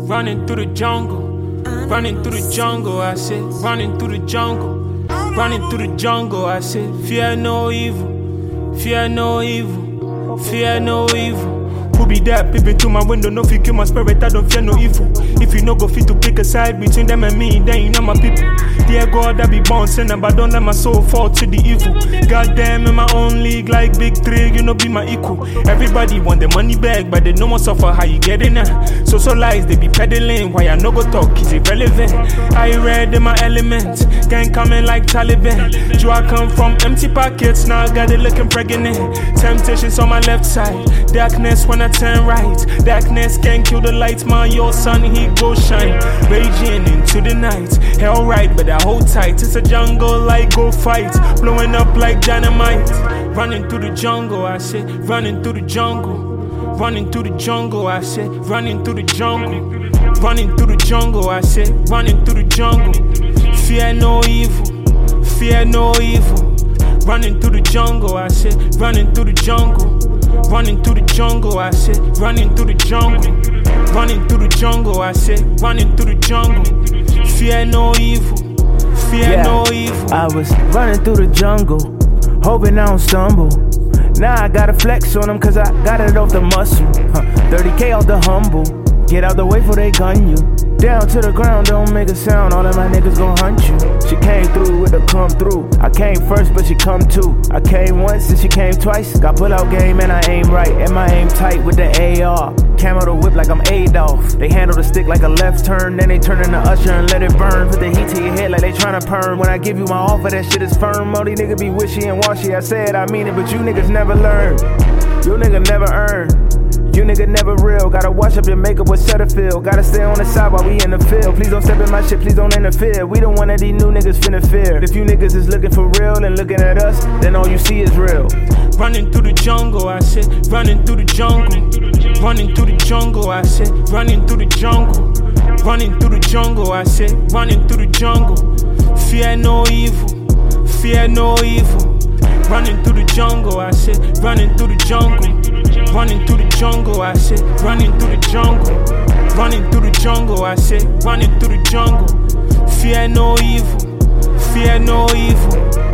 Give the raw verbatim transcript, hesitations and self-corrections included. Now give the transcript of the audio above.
running through the jungle, running through the jungle, I said, running through the jungle, running through the jungle, I said, fear no evil, fear no evil, fear no evil. Who be that peeping through my window? No fit kill my spirit, I don't fear no evil. If you no go fit to pick a side between them and me, then you know my people. Dear God, I be born sinner, but don't let my soul fall to the evil. Goddamn, in my own league, like big three, you know be my equal. Everybody want the money back, but they no one suffer how you get in there. So so lies, they be peddling, why I no go talk is irrelevant. I read in my element, gang coming like Taliban. Do I come from empty pockets, now I got it looking pregnant. Temptations on my left side, darkness when I turn right. Darkness can't kill the light, man, your sun, he go shine. Raging into the night, hell right, but I hold tight. It's a jungle, like go fight, blowing up like dynamite. Running through the jungle, I say, running through the jungle. Running through the jungle, I say, running through the jungle. Running through the jungle, I say, running through the jungle. Fear no evil, fear no evil. Running through the jungle, I say, running through the jungle. Running through the jungle, I say, running through the jungle. Running through the jungle, I say, running through the jungle. Fear no evil, fear yeah, no evil. I was running through the jungle, hoping I don't stumble. Now I gotta flex on them cause I got it off the muscle. Huh. thirty K off the humble, get out the way before they gun you. Down to the ground, don't make a sound, all of my niggas gon' hunt you. She came through with a come through. I came first, but she come too. I came once and she came twice. Got pull out game and I aim right, and my aim tight with the A R. Camel the whip like I'm Adolf. They handle the stick like a left turn, then they turn into Usher and let it burn. Put the heat to your head like they tryna perm. When I give you my offer, that shit is firm. All these niggas be wishy and washy. I said I mean it, but you niggas never learn. You nigga never earn. You nigga never real, gotta wash up your makeup with Cetaphil. Gotta stay on the side while we in the field. Please don't step in my shit, please don't interfere. We don't want these new niggas finna fear. If you niggas is looking for real and looking at us, then all you see is real. Running through the jungle, I said, running through the jungle. Running through the jungle, I said, running through the jungle. Running through the jungle, I said, running through the jungle. Fear no evil, fear no evil. Running through the jungle, I said, running through the jungle. Running through the jungle, I said, running through the jungle. Running through the jungle, I said, running through the jungle. Fear no evil, fear no evil.